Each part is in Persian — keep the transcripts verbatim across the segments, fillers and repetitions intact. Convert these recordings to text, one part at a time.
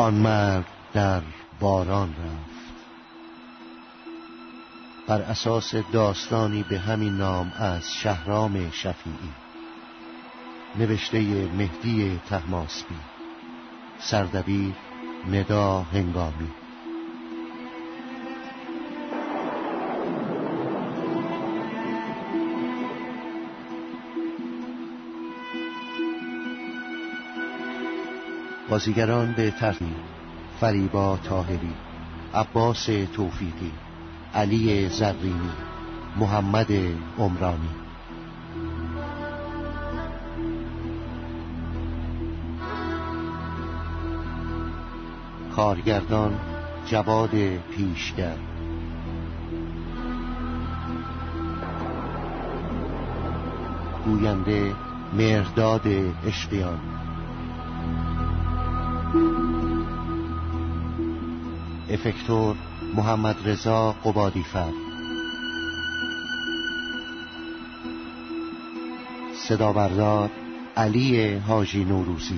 آن مرد در باران رفت. بر اساس داستانی به همین نام از شهرام شفیعی، نوشته مهدی طهماسبی، سردبیر ندا هنگامی. بازیگران به ترتیب: فریبا طاهری، عباس توفیقی، علی زرینی، محمد عمرانی. کارگردان جواد پیشگر. گوینده مهرداد اشقیان. افکتور محمد رضا قبادیفر. صدابردار علی حاجی نوروزی.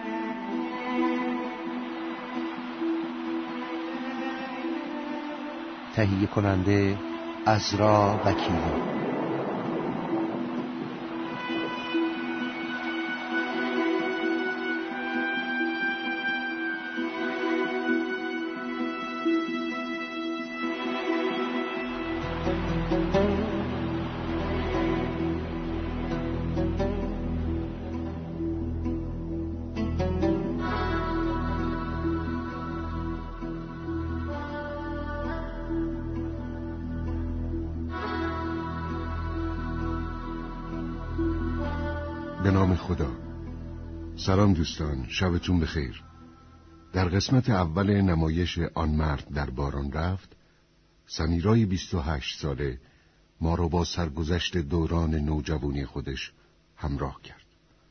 تهیه کننده عزرا وکیلی. به نام خدا. سلام دوستان، شبتون بخیر. در قسمت اول نمایش آن مرد در باران رفت، سمیرای بیست و هشت ساله ما رو با سرگذشت دوران نوجوانی خودش همراه کرد.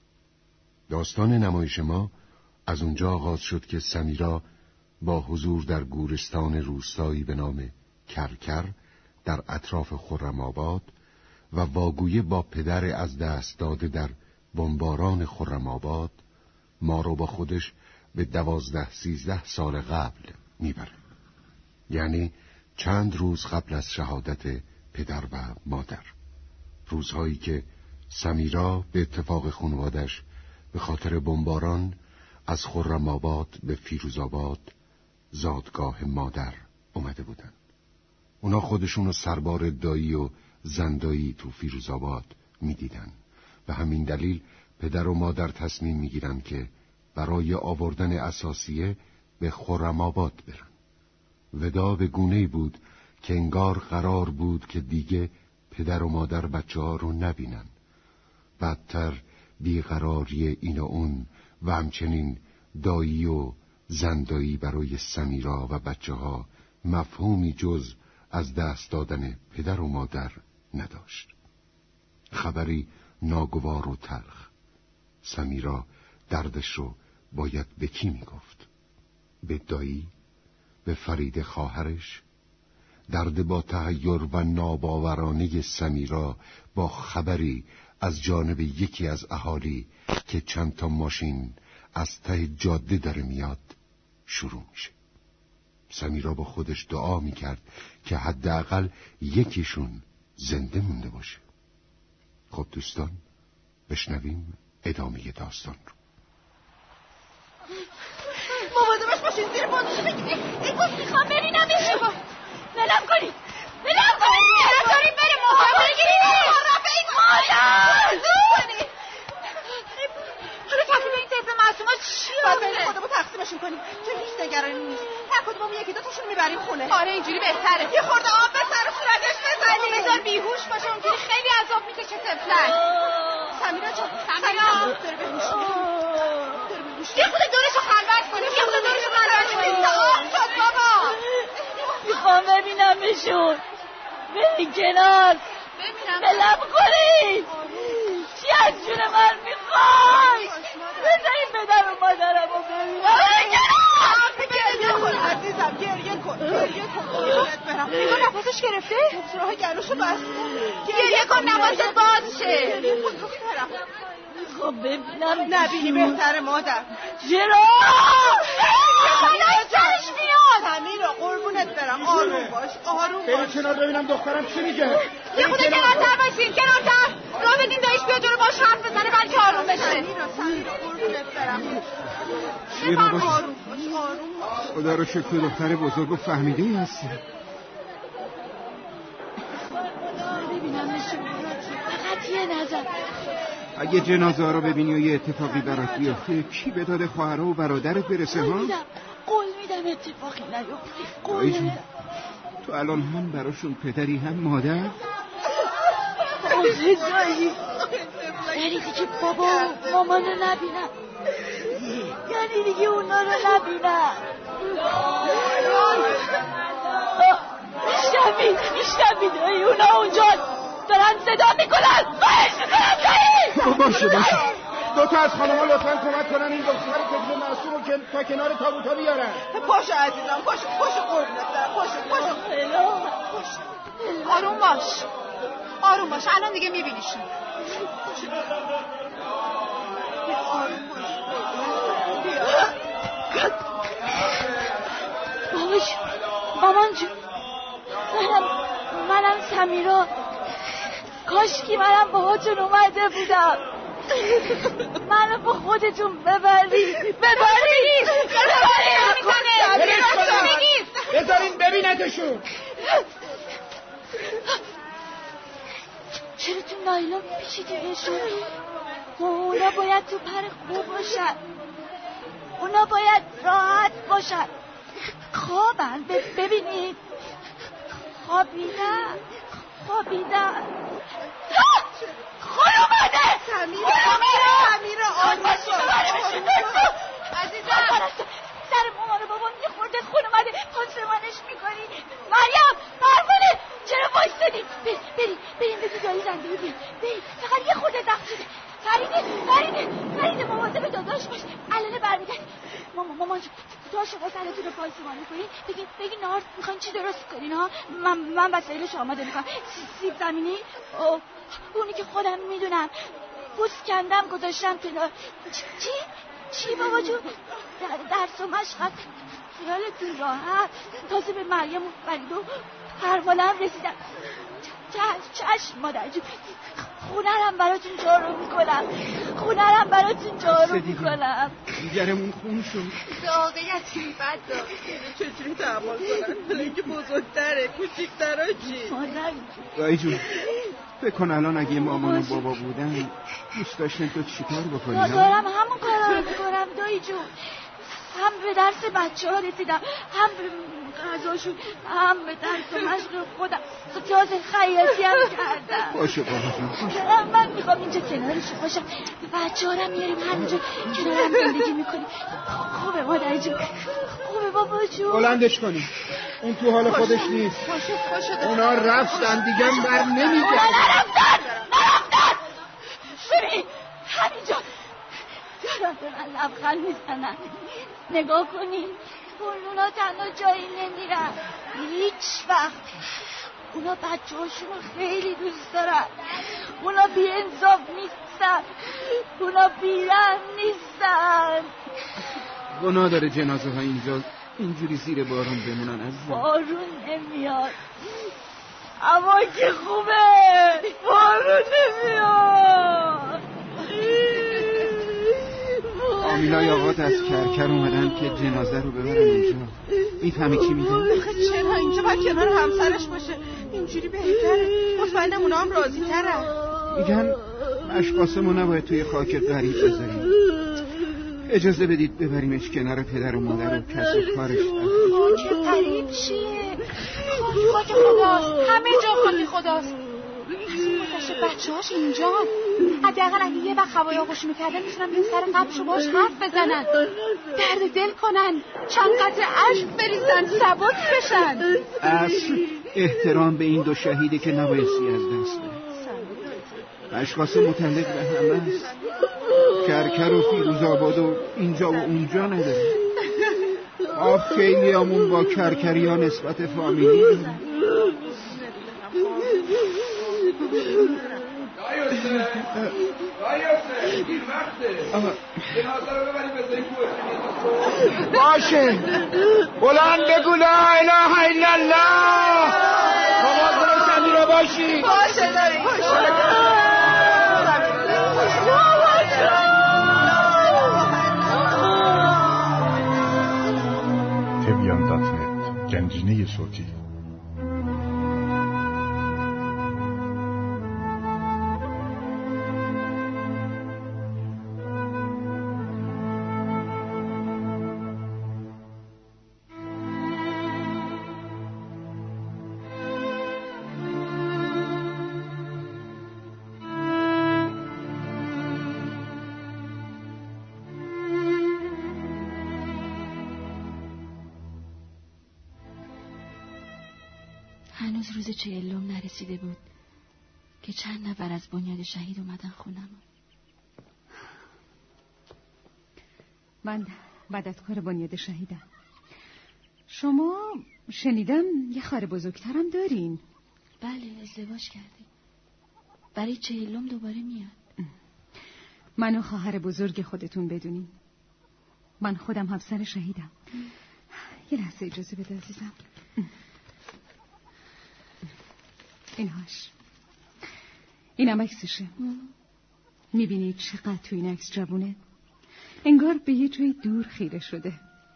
داستان نمایش ما از اونجا آغاز شد که سمیرا با حضور در گورستان روستایی به نام کرکر در اطراف خرم‌آباد و واگویه با پدر از دست داده در بمباران خرم‌آباد ما رو با خودش به دوازده سیزده سال قبل میبره، یعنی چند روز قبل از شهادت پدر و مادر، روزهایی که سمیرا به اتفاق خانوادش به خاطر بمباران از خرم‌آباد به فیروزآباد، زادگاه مادر، اومده بودن. اونا خودشونو سربار دایی و زندایی تو فیروزآباد میدیدن. به همین دلیل پدر و مادر تصمیم میگیرن که برای آوردن اساسیه به خرم‌آباد برن. ودا به گونه‌ای بود که انگار قرار بود که دیگه پدر و مادر بچه ها رو نبینن. بدتر بیقراری این و اون و همچنین دایی و زندایی برای سمیرا و بچه ها مفهومی جز از دست دادن پدر و مادر نداشت. خبری ناگوار و تلخ. سمیرا دردش رو باید به کی میگفت؟ به دایی؟ به فرید خواهرش؟ درد با تحیر و ناباورانه سمیرا با خبری از جانب یکی از اهالی که چند تا ماشین از ته جاده داره میاد شروع میشه. سمیرا با خودش دعا میکرد که حداقل یکیشون زنده مونده باشه. خب دوستان، بشنویم ادامه داستان رو. مواظبش باشین، زیر بازوشو بگیرید. این گفت میخوام ببینم میشه. ولم کنید، ولم کنید، نذارید بره. مواظب بگیرید. مواظب این مادر کنید. حالا تکلیف این طفل معصوما چیه؟ باید بریم خودمو تقسیمشون کنیم، چون هیچ نگرانی نیست. هر کدوممون یکی دو تاشون میبریم خونه. آره اینجوری بهتره. یه خورده آب به سر و صورتش بزنیم. بذار بیهوش باشه، اونجوری خیلی عذاب میکشه طفلک. سمیرا جان، سمیرا داره بهوش میاد. یه خود دورشو خلوت کنیم، یه خود دورشو خلوت کنیم. آب شد بابا. میخوام ببینمشون. برین کنار. ببینم. بلم کنید. چی از جون من میخوای؟ بذارید پدر و مادرم رو ببینم. گریه کن عزیزم، گریه کن، گریه کن. برم. نگاه نفسش گرفته؟ سراغ گلوشو بست. گریه کن نفست باز شه. گریه کن دخترم. خب ببینم. نبینی بهتره مادر. چرا؟ سرش میاد. سمیرا قربونت برم آروم باش آروم باش. برید کنار ببینم دخترم چی میگه. یه خود کنارتر باشین کنارتر. راه بدین دایش بیا جلو باش حرف بزنه بلکه آروم بشه. سمیرا سمیرا قربونت برم. چیه بابا؟ آروم باش آروم باش. خدا رو شکر دختر بزرگ و فهمیده هستی. ببینم نشون فقط یه نظر. اگه جنازه ها رو ببینی و یه اتفاقی برات بیفته کی به داد خواهر و برادرت برسه ها؟ قول میدم قول میدم اتفاقی نیفته. قول میدم. تو الان هم براشون پدری هم مادر؟ آخه دایی یعنی دیگه بابا و مامانو نبینم، یعنی دیگه اونا رو نبینم. میشنوی میشنوی دایی اونا اونجا دارن صدا میکنن. خواهش میکنم دایی. باشه باشه دو تا از خانم‌ها لطفاً کمک کنن این دختر طفل معصوم رو که تا کنار تابوتا بیارن. پاشو عزیزم پاشو پاشو قربونت برم پاشو پاشو پاشو. آروم باش آروم باش الان دیگه میبینیشون. بابا جون مامان جون منم منم سمیرا. کاش که منم باهاتون اومده بودم. منو با خودتون ببرید ببرید ببرید ببرید. بذارین ببینتشون. چرا تو نایلون پیچیدینشون؟ اونا باید تو پر خوب باشن، اونا باید راحت باشن. خوابن ببینید خوابیدن خوابیدن. خون اومده. سمیرا سمیرا آروم باش عزیزم سر مامان و بابام یه خورده خون اومده پاسمانش میکنی. مریم پروانه چرا وایستادی؟ بریم بریم بریم بگی دایی زنده بگیم بریم فقط یه خورده زخم شده. فریده فریده فریده مواظب داداش باش الان برمیگرد. مامان مامان تا شما سرتون رو پاسمان میکنین بگید بگید نهار میخواین چی درست کنین ها؟ من من وسایلش آماده میکنم. سیب زمینی اونی که خودم میدونم پوست کندم گذاشتم کنار. چی چی بابا جون درس و مشقت خیالتون راحت. تازه به مریم و فرید و پروانه هم رسیدم. چشم مادر جون خونرم براتون جارو میکنم خونرم براتون جارو میکنم. دیگرمون خون شد. واقعیتی بد داره. چجوری تحمل کنن؟ حالا اینکه بزرگتره کوچیک‌ترا چی؟ مادر دایی جون بکن الان اگه مامان و بابا بودن دوست داشتن تو چیکار بکنی؟ دارم همون کارا رو میکنم دایی جون. هم به درس بچه ها رسیدم هم به غذاشون هم به درس و مشق خودم تازه خیاطی هم کردم. باشه بابا جون باشه. من میخوام اینجا کنارشون باشم. بچه ها رو میاریم همینجا کنار هم زندگی میکنیم. خوبه مادر جون خوبه بابا جون. بلندش کنیم اون تو حال خودش نیست. باشه باشه اونا رفتن دیگه بر نمیگردن. اونا نرفتن نرفتن. ببین همینجا دارم به من لبخند میزنن. نگاه کنین اونا تنها جایی نمیرن هیچ وقت. اونا بچه هاشون رو خیلی دوست دارن. اونا بی انصاف نیستن. اونا بیرحم نیستن. گناه داره جنازه ها اینجا اینجوری زیر بارون بمونن عزیزم. بارون نمیاد اما که خوبه بارون نمیاد. آمیلای آقات از کرکر اومدن که جنازه رو ببرن اونجا. میفهمی چی میگن؟ آخه چرا اینجا باید کنار همسرش باشه اینجوری بهتره. مطمئنم اونا هم راضی ترن. میگن اشخاصمون نباید توی خاک غریب بذاریم. اجازه بدید ببریمش کنار پدر و مادر و کسب کارش. خاک غریب چیه؟ خاک خداست همه جا خاک خداست. از اون گذشته بچه هاش اینجا حداقل اگه یه وقت هوای آغوش میکردن میتونن به سر قبرشو باش حرف بزنن درد دل کنن چند قطره اشک بریزن ثبات بشن. اصل احترام به این دو شهیده که نبایستی از دست بره. اشخاص متعلق به همه است. کرکر و فیروزآباد و اینجا و اونجا نداره. آخ خیلی همون با کرکری ها نسبت فامیلی دارن. آیاسه دیر وقته جنازه رو ببریم به زنگ باشه بلند بگو لا اله الا الله نماز رو رو باشی باشه داری تبیان دات نت گنجینه صوتی. هنوز روز چهلم نرسیده بود که چند نفر از بنیاد شهید اومدن خونم. من بدتکار بنیاد شهیدم. شما شنیدم یه خواهر بزرگترم دارین؟ بله، ازدواج کرده. برای چهلم دوباره میاد. منو خواهر بزرگ خودتون بدونین. من خودم همسر شهیدم. یه لحظه اجازه بده عزیزم. اینهاش. اینم عکسشه. میبینید چقدر تو این عکس جوونه؟ انگار به یه جای دور خیره شده.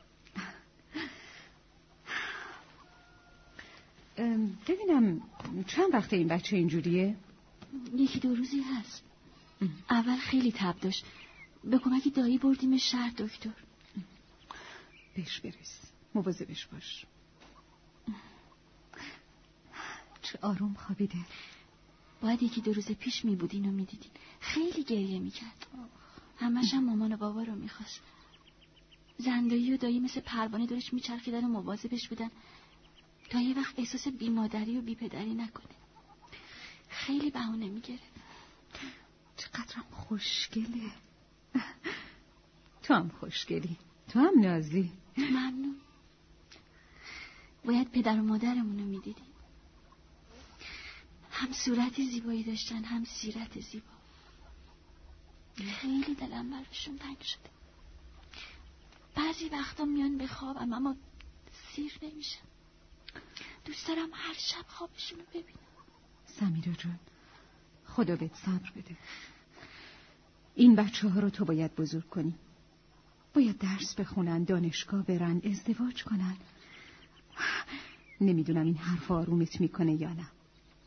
ببینم چند وقت این بچه اینجوریه؟ یکی دو روزی هست. اول خیلی تب داشت. به کمک دایی بردیم شهر دکتر. بهش برس. مواظبش باش. چه آروم خوابیده. باید یکی دو روز پیش می بودین و می دیدین. خیلی گریه می کرد. همش هم مامان و بابا رو می خواست. زندایی و دایی مثل پروانه دورش می چرخیدن و مواظبش بودن تا یه وقت احساس بی مادری و بی پدری نکنه. خیلی بهونه می گرفت. چقدرم خوشگله. تو هم خوشگلی. تو هم نازی. ممنون. باید پدر و مادرمون رو می دیدین. هم صورت زیبایی داشتن هم سیرت زیبا. خیلی دلم براشون تنگ شده. بعضی وقتا میان به خوابم اما سیر نمیشم. دوست دارم هر شب خوابشون رو ببینم. سمیرا جان، خدا بهت صبر بده. این بچه ها رو تو باید بزرگ کنی. باید درس بخونن، دانشگاه برن، ازدواج کنن. نمیدونم این حرف آرومت میکنه یا نه.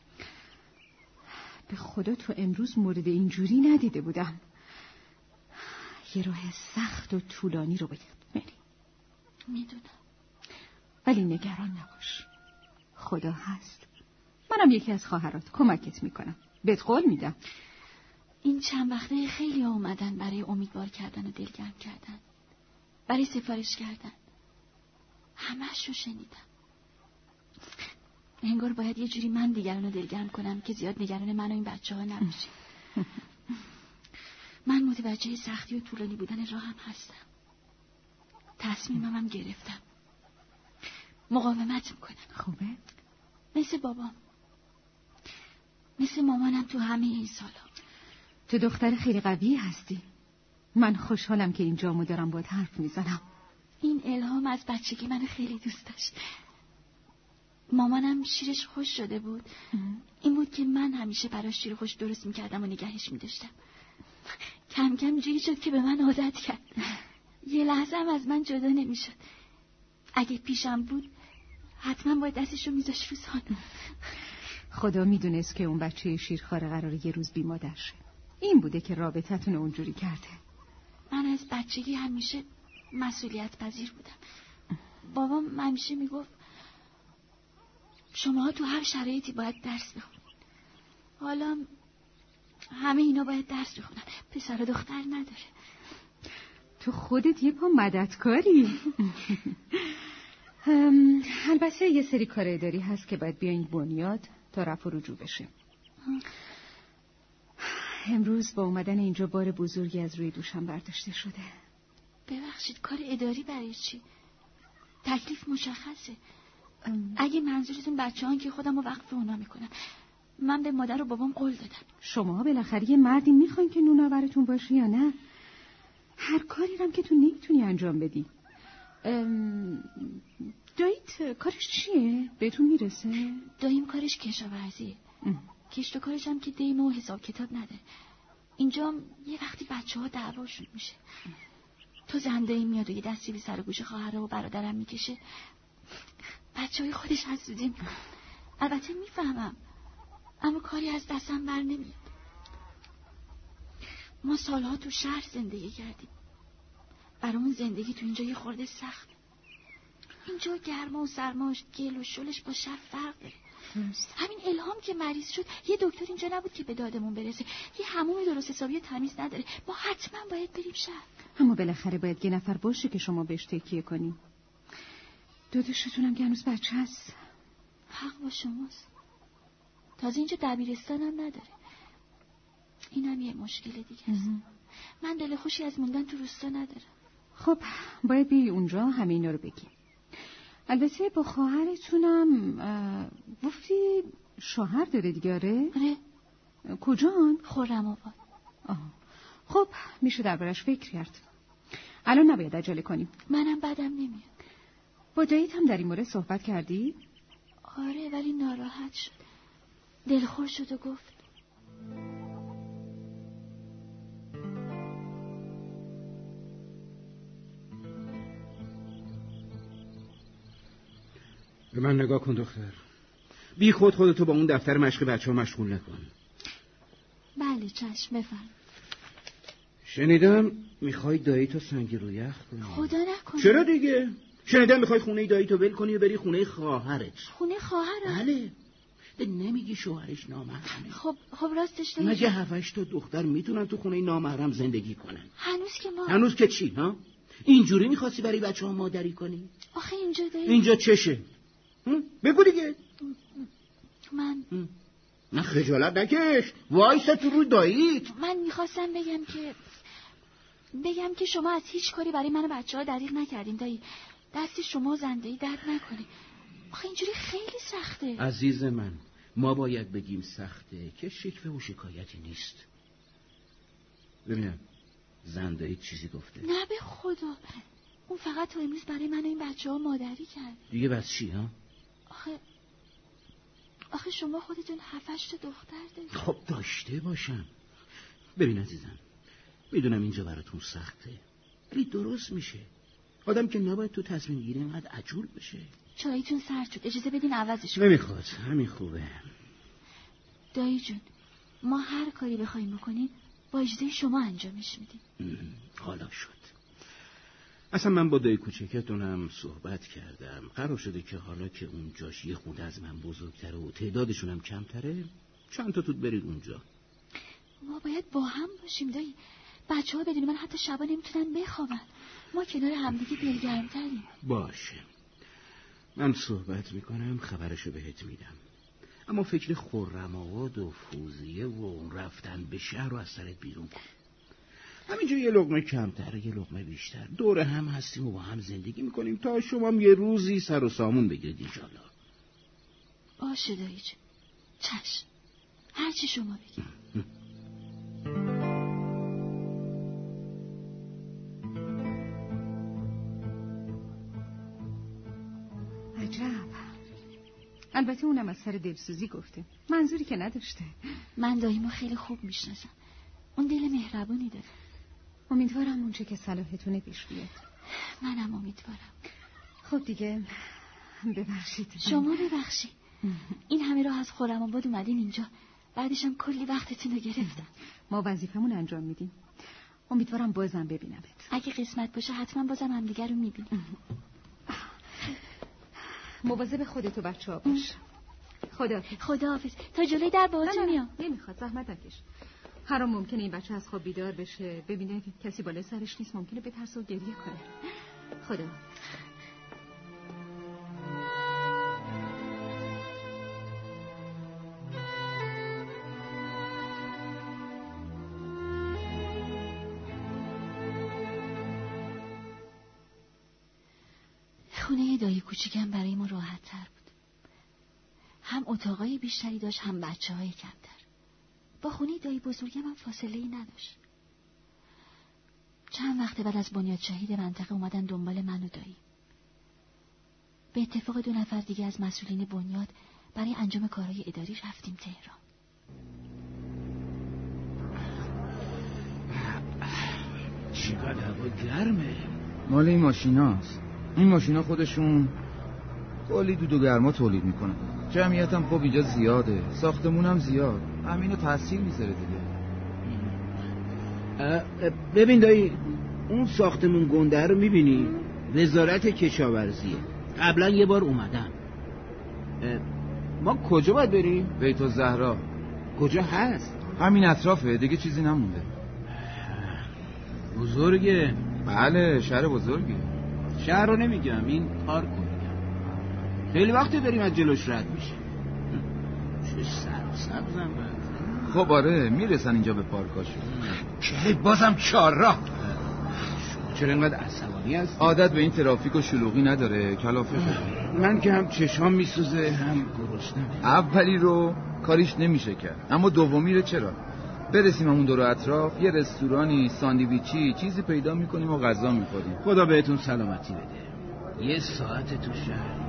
به خدا تو امروز مورد اینجوری ندیده بودم. یه راه سخت و طولانی رو باید بری. میدونم. ولی نگران نباش. خدا هست. منم یکی از خواهرات کمکت میکنم. بهت قول میدم. این چند وقته خیلی ها اومدن برای امیدوار کردن و دلگرم کردن. برای سفارش کردن. همه‌ش رو شنیدم. انگار باید یه جوری من دیگران رو دلگرم کنم که زیاد نگران من و این بچه ها نباشیم. من متوجه سختی و طولانی بودن راهم هستم. تصمیمم هم گرفتم. مقاومت میکنم. خوبه؟ مثل بابام. مثل مامانم تو همه این سالا. تو دختر خیلی قوی هستی. من خوشحالم که اینجامو دارم باید حرف میزنم. این الهام از بچگی من خیلی دوست داشت. مامانم شیرش خوش شده بود. این بود که من همیشه براش شیر خوش درست میکردم و نگهش میداشتم. کم کم اینجوری شد که به من عادت کرد. یه لحظه هم از من جدا نمیشد. اگه پیشم بود حتما باید دستشو میذاشت رو سانم. خدا میدونست که اون بچه شیرخواره قراره یه روز بی مادر شه. این بوده که رابطتون اونجوری کرده. من از بچگی همیشه مسئولیت پذیر بودم. بابام همیشه میگفت شما تو هر شرایطی باید درس بخونید. حالا همه اینا باید درس بخونن. پسر و دختر نداره. تو خودت یه پا مددکاری. البته یه سری کار اداری هست که باید بیاین بنیاد تا رفع و رجوع بشه. امروز با اومدن اینجا بار بزرگی از روی دوشم برداشته شده. ببخشید کار اداری برای چی؟ تکلیف مشخصه. اگه منظورتون بچه هان که خودم رو وقف اونا میکنم. من به مادر و بابام قول دادم. شما بالاخره یه مردی میخواین که نوناورتون باشه یا نه؟ هر کاری هم که تو نمیتونی انجام بدی. داییت کارش چیه؟ بهتون میرسه؟ داییم کارش کشاورزیه. کشت و کارش هم که دیم و حساب کتاب نداره. اینجا یه وقتی بچه ها دعواشون میشه. تو زنده میاد و یه دستی به سر گوش خواهر و برادرم میکشه. بچه های خودش حسودی میکنه. البته میفهمم، اما کاری از دستم بر نمیاد. ما سالها تو شهر زندگی کردیم. برامون زندگی تو اینجا یه خورده سخت. اینجا گرما و سرماش، گل و شلش با شهر فرق داره. همین الهام که مریض شد یه دکتر اینجا نبود که به دادمون برسه. یه حموم درست حسابی تمیز نداره. ما حتما باید بریم شهر. اما بالاخره باید یه نفر باشه که شما بهش تکیه کنی. داداشتونم که هنوز بچه هست. حق با شماست. تازه اینجا دبیرستان هم نداره. اینم یه مشکل دیگه است. من دل خوشی از موندن تو روستا ندارم. خب باید بیایی اونجا همه اینا رو بگی. البته با خواهرتونم گفتی شوهر داره دیگه؟ آره. آره. کجان؟ خرم آباد. خب میشه دربارش فکر کرد. الان نباید عجله کنیم. منم بدم نمیاد. با داییت هم در این مورد صحبت کردی؟ آره ولی ناراحت شد. دلخور شد و گفت به من نگاه کن دختر. بی خود خودتو با اون دفتر مشق بچه ها مشغول نکن. بله چشم بفرم. شنیدم میخوای داییتو سنگ رو یخ کنی. خدا نکنه. چرا دیگه؟ شنیدم میخوای خونه داییتو ول کنی و بری خونه خواهرت. خونه خواهرم؟ بله. نمیگی شوهرش نامحرمه؟ خب خب راستش نمیگی. مگه هفتش تا دختر میتونن تو خونه نامحرم زندگی کنن؟ هنوز که ما هنوز که چی ها؟ اینجوری میخواستی برای بچه ها مادری کنی؟ آخه اینجا دایی اینجا چشه؟ بگو دیگه. من نه خجالت نکش. وایسا تو روی داییت. من میخواستم بگم که بگم که شما از هیچ کاری برای من و بچه ها دریغ نکردیم دایی. دست شما زندگی درد نکنه. آخه اینجوری خیلی سخته. عزیز من ما باید بگیم سخته که شکوه و شکایتی نیست. ببینم زندگی چیزی گفته؟ نه به خدا. اون فقط تا امروز برای من و این بچه ها مادری کرد. دیگه بس چی ها؟ آخه آخه شما خودتون هفتش تا دختر دارید. خب داشته باشم. ببین عزیزم میدونم اینجا براتون سخته ولی درست میشه. آدم که نباید تو تصمیم گیری اینقدر عجول بشه. چایتون سرد شد اجازه بدین عوضش کنم. نمیخواد همین خوبه. دایی جون ما هر کاری بخوایم بکنیم با اجازه شما انجامش میدیم. حالا شد. اصلا من با دایی کوچکتونم صحبت کردم. قرار شده که حالا که اونجاش یه خود از من بزرگتره و تعدادشون هم کمتره چند تا توت برید اونجا. ما باید با هم باشیم دایی. بچه ها بدون من حتی شبا نمیتونن بخوابن. ما کنار همدیگه دلگرم‌تریم. باشه من صحبت میکنم خبرشو بهت میدم. اما فکر خرم آباد و فوزیه و رفتن به شهر رو از سرت بیرون کن. همینجا یه لقمه کمتر یه لقمه بیشتر دور هم هستیم و با هم زندگی میکنیم تا شما هم یه روزی سر و سامون بگیرید انشالله. باشه دایی جون. چشم هرچی شما بگید. عجب. البته اونم از سر دلسوزی گفته. منظوری که نداشته. من داییمو خیلی خوب میشناسم. اون دل مهربونی داره. امیدوارم اونچه که صلاحتونه پیش بیاد. منم امیدوارم. خب دیگه ببخشید. شما ببخشید. این همه راه از خرم آباد اومدین اینجا. بعدش هم کلی وقتتون رو گرفتم. ما وظیفمون انجام میدیم. امیدوارم بازم ببینمت. اگه قسمت باشه حتما بازم همدیگه رو میبینیم. مواظب خودت و بچه‌ها باش. خداحافظ. خداحافظ. تا جلوی در باهاتون میام. نمیخواد زحمت نکش. هر آن ممکنه این بچه از خواب بیدار بشه ببینه کسی بالای سرش نیست ممکنه بترسه و گریه کنه. خدا. خونه دایی کوچیکم برای ما راحت تر بود. هم اتاقای بیشتری داشت هم بچه های کمتر. با خونه دایی بزرگم هم فاصله ای نداشت. چند وقت بعد از بنیادشهی منطقه اومدن دنبال من و دایی. به اتفاق دو نفر دیگه از مسئولین بنیاد برای انجام کارهای اداری رفتیم تهران. چقدر هوا گرمه. مال این ماشیناست. این ماشینا خودشون کلی دود و گرما تولید میکنن. جمعیت هم خب اینجا زیاده، ساختمون هم زیاد، همینو تاثیر میذاره دیگه. ببین دایی، اون ساختمون گنده رو میبینی؟ وزارت کشاورزیه. قبلا یه بار اومدم. ما کجا باید بریم؟ بیت الزهرا. کجا هست؟ همین اطرافه، دیگه چیزی نمونده. بزرگه؟ بله، شهر بزرگی. شهر رو نمیگم، این پارک رو میگم. خیلی وقتی داریم از جلوش رد میشه. چه سبز سبزم باید. خب آره، میرسن اینجا به پارکاشو. که بازم چهار راه. چرا اینقدر عصبانی هستی؟ عادت به این ترافیک و شلوغی نداره، کلافه شده. من که هم چشام میسوزه هم گرسنم. اولی رو کاریش نمیشه کرد، اما دومی رو چرا؟ برسیم همون دور اطراف یه رستورانی، ساندویچی چیزی پیدا میکنیم و غذا میخوریم. خدا بهتون سلامتی بده. یه ساعت تو شهر.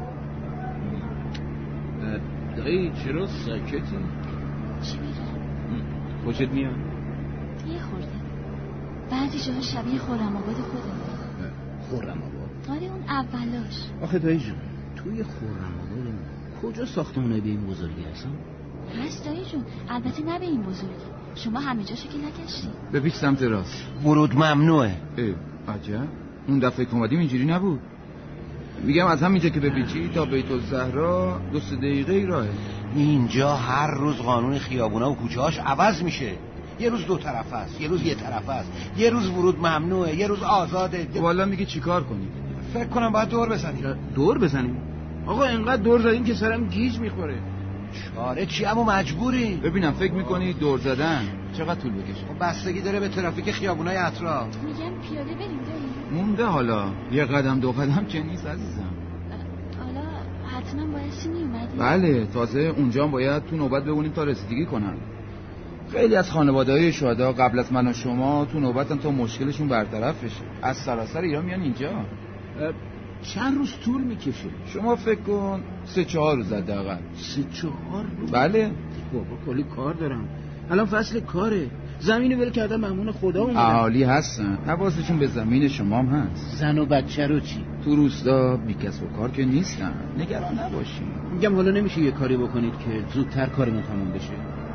دایی چرا ساکتی؟ چی میگه؟ خوشت میاد؟ یه خورده. بعضی جاها شبیه خرم آباد خودم. خرم آباد؟ آره اون اولاش. آخه دایی جون، توی خرم آباد کجا ساختمونه به این بزرگی هستن؟ هست دایی جون، البته نه به این بزرگی. شما همه جاشو که نگشتی. بپیچ سمت راست. ورود ممنوعه. اه عجب، اون دفعه که اومدیم اینجوری نبود. میگم از همینجا که بپیچی تا بیت الزهرا دو سه دقیقه راهه. اینجا هر روز قانون خیابونا و کوچه‌هاش عوض میشه. یه روز دو طرف است، یه روز یه طرف است، یه روز ورود ممنوعه، یه روز آزاده. والا میگه چیکار کنیم؟ فکر کنم باید دور بزنیم. دور بزنیم؟ آقا اینقدر دور زدیم که سرم گیج میخوره. چاره چی؟ اما مجبوری. ببینم فکر میکنی دور زدن چقدر طول بکشه؟ خب بستگی داره به ترافیک خیابونای اطراف. میگم پیاده بریم دایی. مونده حالا یه قدم دو قدم چه نیست عزیزم. حالا حتما بایستی میومدی. بله، تازه اونجا هم باید تو نوبت بمونیم تا رسیدگی کنن. خیلی از خانواده‌های شهدا قبل از من و شما تو نوبتن تا مشکلشون برطرف بشه. از سراسر ایران میان اینجا. چند روز طول میکشه؟ شما فکر کن سه چهار روز حداقل. سه چهار روز؟ بله. بابا کلی کار دارم. الان فصل کاره. زمینو ول کردن مهمون خدا اومدن. اهالی هستن. حواسشون به زمین شما هم هست. زن و بچه رو چی؟ تو روستا بی کسب و کار که نیستن. نگران نباشین. میگم حالا نمیشه یه کاری بکنید که زودتر کارمون تموم بشه.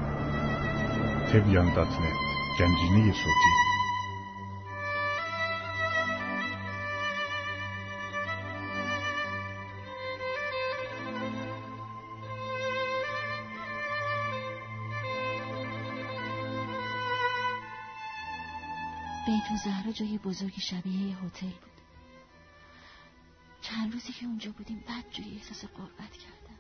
تبیان دات نت گنجینه صوتی. بیت الزهرا جای بزرگ شبیه یه هتل بود. چند روزی که اونجا بودیم بدجوری احساس غربت کردم.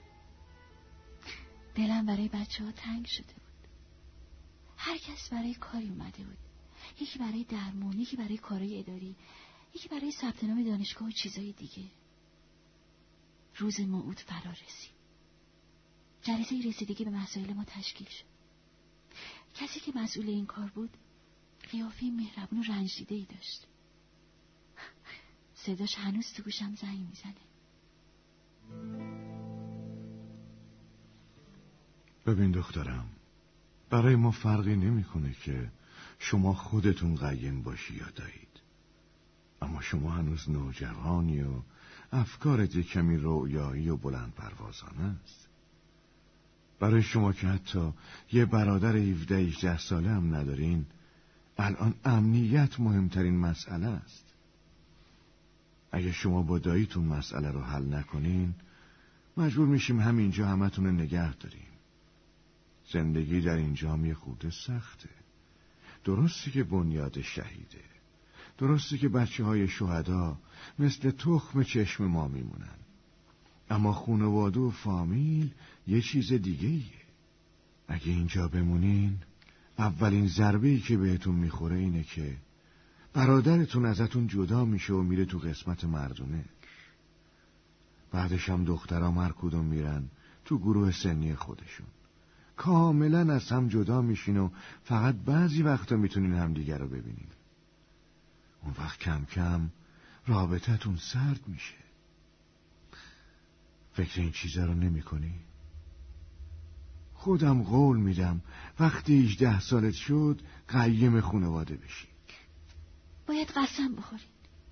دلم برای بچه ها تنگ شده بود. هر کس برای کاری اومده بود. یکی برای درمون، یکی برای کارهای اداری، یکی برای ثبت نام دانشگاه و چیزای دیگه. روز موعود فرا رسید. جلسه رسیدگی به مسائل ما تشکیل شد. کسی که مسئول این کار بود قیافه مهربون و رنجدیده‌ای داشت. صداش هنوز تو گوشم زنگ میزنه. ببین دخترم، برای ما فرقی نمیکنه که شما خودتون قیم باشی یا دایید، اما شما هنوز نوجوانی و افکارت کمی رویایی و بلند پروازانه است. برای شما که حتی یه برادر هفده هجده ساله هم ندارین، الان امنیت مهمترین مسئله است. اگه شما با داییتون مسئله رو حل نکنین، مجبور میشیم همینجا همتون رو نگه داریم. زندگی در اینجا هم یه خورده سخته. درسته که بنیاد شهیده، درسته که بچه های شهدا مثل تخم چشم ما میمونن، اما خانواده و فامیل یه چیز دیگه ایه. اگه اینجا بمونین، اولین ضربه‌ای که بهتون میخوره اینه که برادرتون ازتون جدا میشه و میره تو قسمت مردونه. بعدش هم دخترام هر کدوم میرن تو گروه سنی خودشون. کاملا از هم جدا میشین و فقط بعضی وقتا میتونین همدیگر رو ببینین. اون وقت کم کم رابطتون سرد میشه. فکر این چیزا رو نمی کنی؟ خودم قول میدم وقتی هجده سالت شد قیم خانواده بشی. باید قسم بخورین.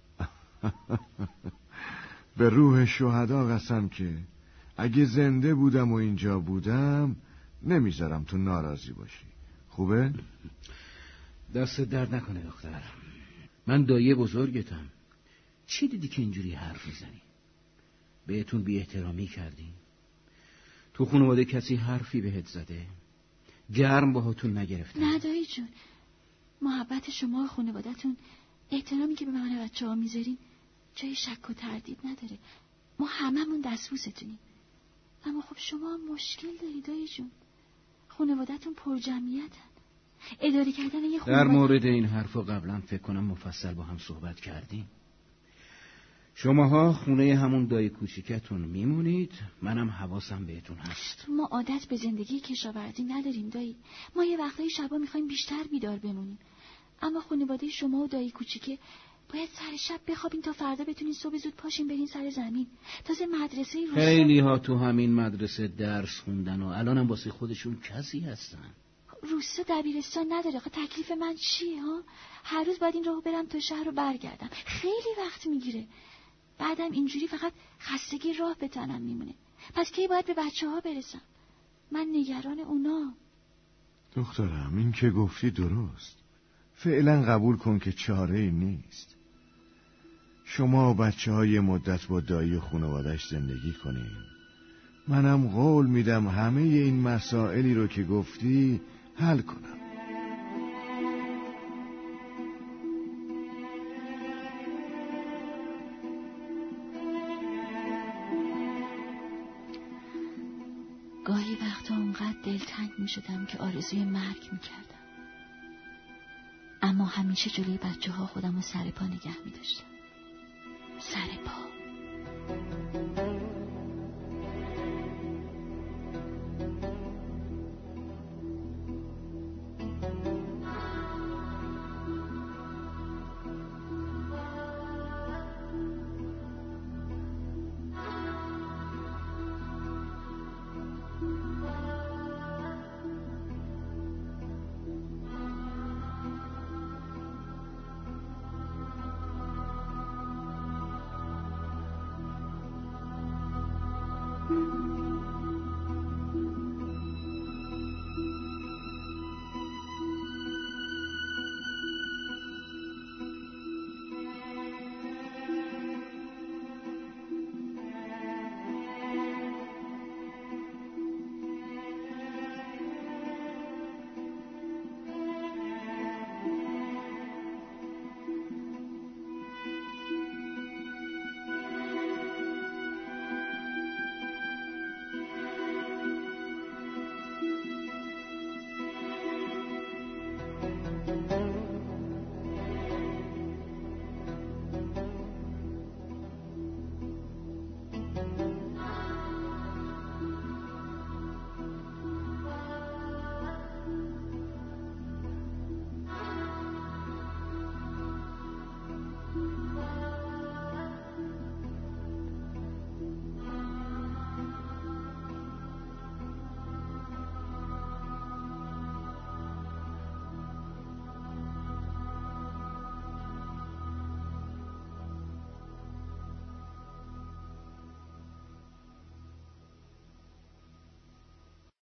به روح شهدا قسم که اگه زنده بودم و اینجا بودم نمیذارم تو ناراضی باشی. خوبه؟ دست درد نکنه دختر. من دایی بزرگتم. چی دیدی که اینجوری حرف میزنی؟ بهتون بی احترامی کردی؟ تو خانواده کسی حرفی بهت زده؟ گرم باهاتون نگرفتن؟ نه دایی جون، محبت شما و خانوادتون، احترامی که به من و بچه ها میذارین جای شک و تردید نداره. ما هممون دستبوستونیم. اما خب شما هم مشکل دارید دایی جون. خانوادتون پر جمعیتن. اداره کردن یه خانواده... در مورد این حرفا قبلا فکر کنم مفصل با هم صحبت کردیم. شماها خونه همون دایی کوچیکتون میمونید، منم حواسم بهتون هست. ما عادت به زندگی کشاورزی نداریم دایی. ما یه وقتایی شبا میخوایم بیشتر بیدار بمونیم. اما خانواده شما و دایی کوچیکه باید سر شب بخوابین تا فردا بتونین صبح زود پاشین برین سر زمین. تازه مدرسه روستا خیلی ها تو همین مدرسه درس خوندن و الانم واسه خودشون کسی هستن. روستا دبیرستان نداره. خب تکلیف من چیه ها؟ هر روز باید این راهو برم تا شهر رو برگردم. خیلی وقت میگیره. بعدم اینجوری فقط خستگی راه به تنم میمونه. پس کی باید به بچه ها برسم؟ من نگران اونا. دخترم این که گفتی درست. فعلا قبول کن که چاره ای نیست. شما و بچه های مدت با دایی و خانوادش زندگی کنین. منم قول میدم همه این مسائلی رو که گفتی حل کنم. گاهی وقتا اونقدر دلتنگ می شدم که آرزوی مرگ می کردم. اما همیشه جلوی بچه ها خودم رو سر پا نگه می داشتم. سر پا.